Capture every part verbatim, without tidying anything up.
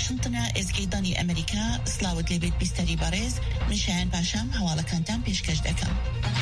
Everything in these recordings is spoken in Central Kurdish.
واشنطن ئێزگەی ئەمریکا سلااوت لێبێت بیستەری بەڕێز من شایان پاشام هەواڵەکانتان پێشکەش دەکەم.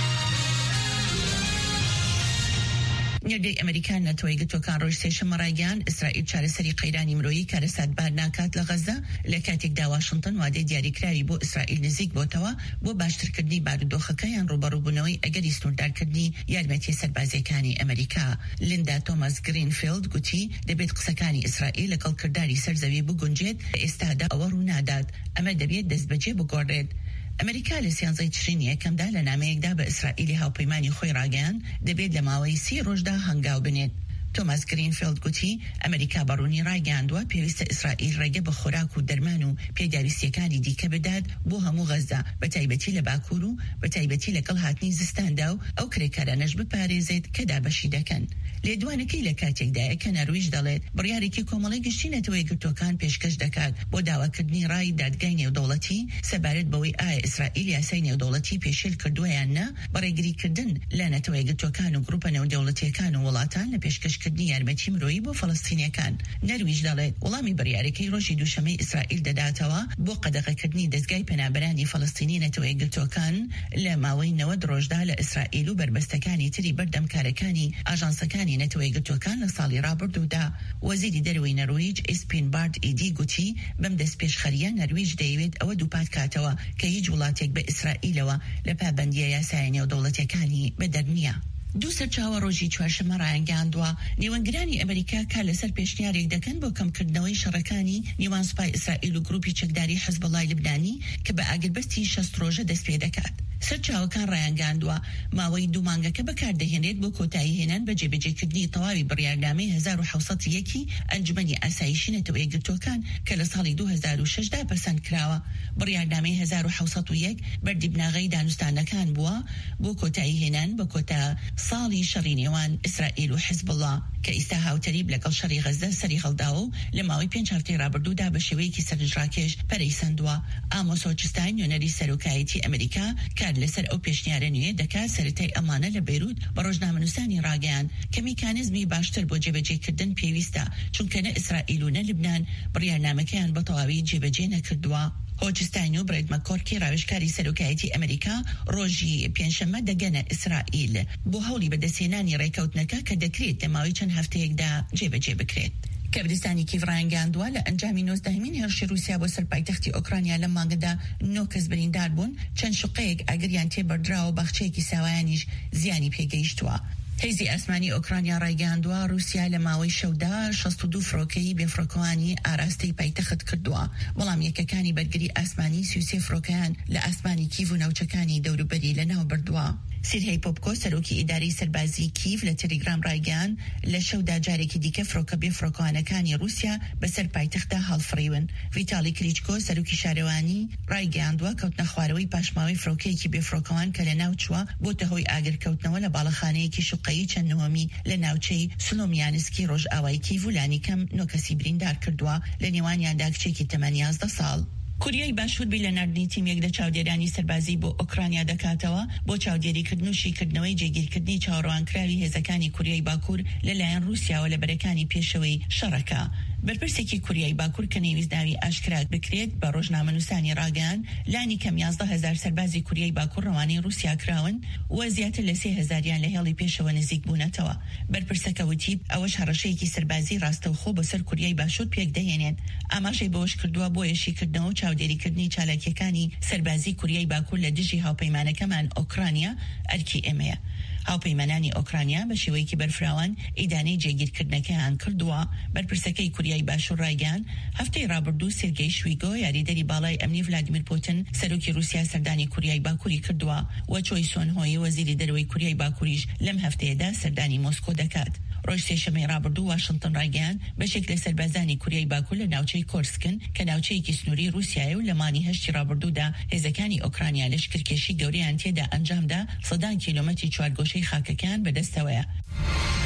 نێردەی ئەمریکان نەتۆی گرتوەکان ڕۆژ سێشەمە ڕایگەیان ئیسرائیل چارەسەری قەیرانی مرۆیی کارەساتبار ناکات لە غەزە لە کاتێکدا واشنطن وادەی دیاریکراوی بۆ ئیسرائیل نزیک بۆتەوە بۆ باشترکردنی بارودۆخەکەیان ڕوبەڕووبوونەوەی ئەگەری سنووردارکردنی یارمەتیە سەربازیەکانی ئەمریکا. لیندا تۆماس گرینفیلد گوتی دەبێت قسەکانی ئیسرائیل لەگەڵ کردداری سەرزەوی بگونجێت لە ئێستادا ئەوە ڕوو نادات، ئەمە دەبێت دەستبەجێ بگۆڕێت. ئەمریکا لە سیانزەی تشرینی یەکەمدا لە نامەیەکدا بە ئیسرائیلی هاوپەیمانی خۆی ڕاگەیاند دەبێت لە ماوەی سی ڕۆژدا هەنگاو بنێت. تۆماس گرینفیلد گوتی ئەمریکا بەڕوونی ڕایگەیاندووە پێویستە ئیسرائیل ڕێگە بە خۆراک و دەرمان و پێداویستیەکانی دیکە بدات بۆ هەموو غەزە، بە تایبەتی لە باکوور و بە تایبەتی لەگەڵ هاتنی زستاندا و ئەو کرێکارانەش بپارێزێت کە دابەشی دەکەن. لێدوانەکەی لە کاتێکدایە کە نەرویج دەڵێت بڕیارێکی کۆمەڵی گشتی نەتەوەی گرتوەکان پێشکەش دەکات بۆ داواکردنی ڕای دادگای نێودەوڵەتی سەبارەت بەوەی ئایا ئیسرائیل یاسای نێودەوڵەتی پێشێل کردووەیان نا بەڕێگریکردن لە نەتەوەی گرتوەکان و گروپە نێودەوڵەتیەکان و وڵاتان لە پێشکەشکردنی یارمەتی مرۆیی بۆ فەڵەستینیەکان. نەرویج دەڵێت وەڵامی بڕیارەکەی ڕۆژی دووشەمەی ئیسرائیل دەداتەوە بۆ قەدەغەکردنی دەستگای پەنابەرانی فەڵەستینی نەتەوەی گرتوەکان لە ماوەی نەوەد ڕۆژدا لە ئیسرائیل و بربەستەکانی تری بەردەمکارەکانی ئاژانسەکانی نەتەوەی گرتوەکان لە ساڵی ڕابردوودا. وەزیری دەرەوەی نەرویج ئیسپین بارد ئیدی گوتی بەم دەستپێشخەریە نەرویج دەیەوێت ئەوە دووپات کاتەوە کە هیچ وڵاتێک بە ئیسرائیلەوە لە پابەندیە یاسای نێودەوڵەتیەکانی بەدەر نییە. دوو سەرچاوە ڕۆژی چوارشەمە ڕایانگەاندووە نێوەنگرانی ئەمریکا کار لەسەر پێشنیارێک دەکەن بۆ کەمکردنەوەی شەڕەکانی نێوان سوپای ئیسرائیل و گروپی چەکداری حیزبەڵای لبنانی کە بە ئاگربەستی شەست ڕۆژە دەست پێ دەکات. سەرچاوەکان ڕایانگەاندووە ماوەی دوو مانگەکە بەکاردەهێنێت بۆ کۆتایی هێنان بە جێبەجێکردنی تەواوی بڕیارنامەی هەزار و حەوسەد و یەکی ئەنجومەنی ئاسایشی نەتەوەی گرتوەکان کە لە ساڵی دوو هەزار و شەشدا پەسەند کراوە. بڕیارنامەی هەزار و حەوسەد و یەک بەردی بناغەی دانوستانەکان بووە بۆ کۆتایی هێنان بە کۆتا ساڵی شەڕی نێوان ئیسرائیل و حیزبڵڵا کە ئیستا هاوتەریب لەگەڵ شەڕی غەزە سەری هەڵداوە و لە ماوەی پێنج هەفتەی ڕابردوودا بە شێوەیەکی سەرنجڕاکێش پەرەیسەندووە. ئامۆس هۆچستاین نوێنەری سەرۆکایەتی ئەمریکا کار لەسەر ئەو پێشنیارە نوێ دەکات سەرەتای ئەمانە لە بەیروت بە ڕۆژنامەنووسانی ڕاگەیان کە میکانیزمی باشتر بۆ جێبەجێکردن پێویستە چونکە نە ئیسرائیل و نە لبنان بڕیارنامەکەیان بە تەواوی جێبەجێ نەکردووە. هۆچستاین و برێد مەکۆرکی ڕاوێژکاری سەرۆکایەتی ئەمریکا ڕۆژی پێنجشەممە دەگەنە ئیسرائیل بۆ هەوڵی بەدەستهێنانی ڕێکەوتنەکە کە دەکرێت لە ماوەی چەند هەفتەیەکدا جێبەجێ بکرێت. کەبرستانی کیڤڕایانگەاندووە لە ئەنجامی نۆزدەهەمین هێرشی رووسیا بۆ سەر پایتەختی ئۆکرانیا لە مانگەدا نۆ کەس بریندار بوون، چەند شوقەیەک ئاگریان تێبەردراوە، بەخچەیەکی ساوایانیش زیانی پێگەیشتووە. هێزی ئاسمانی ئۆکرانیا ڕایگەاندووە رووسیا لە ماوەی شەودا شەست و دوو فڕۆکەی بێفڕۆکەوانی ئاراستەی پایتەخت کردووە. بەڵام یەکەکانی بەرگری ئاسمانی سی و سێ فڕۆکەیان لە ئاسمانی کیڤ و ناوچەکانی دەوروبەری لەناو بردووە. سیرهەی پۆپکۆ سەرۆکی ئیداری سەربازی کیڤ لە تەلەگرام ڕایگەیاند لە شەودا جارێکی دیکە فڕۆکە بێفڕۆکەوانەکانی رووسیا بەسەر پایتەختدا هەڵفڕیون. ڤیتالی کلیچکۆ سەرۆکی شارەوانی ڕایگەیاندووە کەوتنە خوارەوەی پاشماوەی فڕۆکەیەکی بێفڕۆکەوان کە لە ناو چووە بۆتە هۆی ئاگرکەوتنەوە لە باڵەخانەیەکی شوقەیی چەند نهۆمی لە ناوچەی سلۆمیانسکی ڕۆژئاوای کیڤ و لانی کەم نۆ کەسی بریندار کردووە، لە نێوانیاندا کچێکی تەمەن یازدە ساڵ. کوریای باشوور بی لە نردنی تیمێک لە چاودێرانی سەربازی بۆ ئۆکرانیا دەکاتەوە بۆ چاودێریکردن و شیکردنەوەی جێگیرکردنی چاوەڕوانکراوی هێزەکانی کوریای باکوور لەلایەن رووسیاوە لە بەرەکانی پێشەوەی شەڕەکە. بەرپرسێکی کوریای باکوور کە نێویستناوی ئاشکرا بکرێت بە ڕۆژنامەنووسانی ڕاگەیاند لانی کەم یازدە هەزار سەربازی کوریای باکوور ڕەوانەی رووسیا کراون و زیاتر لە سێ هەزاریان لە هێڵی پێشەوە نزیک بوونەتەوە. بەرپرسەکە وتی ئەوەش هەڕەشەیەکی سەربازی ڕاستەوخۆ بەسەر کوریای باشوور پێک دەهێنێت. ئاماژەی بەوەش کردووە بۆ یەشیکردنەوە و چاودێریکردنی چالاکیەکانی سەربازی کوریای باکوور لە دژی هاوپەیمانەکەمان ئۆکرانیا ئەرکی ئێمەیە. هاوپەیمانانی ئۆکرانیا بە شێوەیەکی بەرفراوان ئیدانەی جێگیرکردنەکەیان کردووە. بەرپرسەکەی کوریای باشوور ڕایگەیاند هەفتەی ڕابردوو سێرگەی شویگۆ یاریدەری باڵای ئەمنی ڤلادیمیر پوتین سەرۆکی رووسیا سەردانی کوریای باکووری کردووە و چۆی سۆنهۆی وەزیری دەرەوەی کوریای باکووریش لەم هەفتەیەدا سەردانی مۆسکۆ دەکات. ڕۆژ سێشەمەی ڕابردوو واشنگتن ڕایگەیاند بەشێک لە سەربازانی کوریای باکوور لە ناوچەی کۆرسکن کە ناوچەیەکی سنووری رووسیایە و لە مانی هەشتی ڕابردوودا هێزەکانی ئۆکرانیا لەشکرکێشی گەورەیان تێدا ئەنجامدا سەدان کیلۆمەتری چوارگۆشەی خاکەکان بەدەستەوەیە.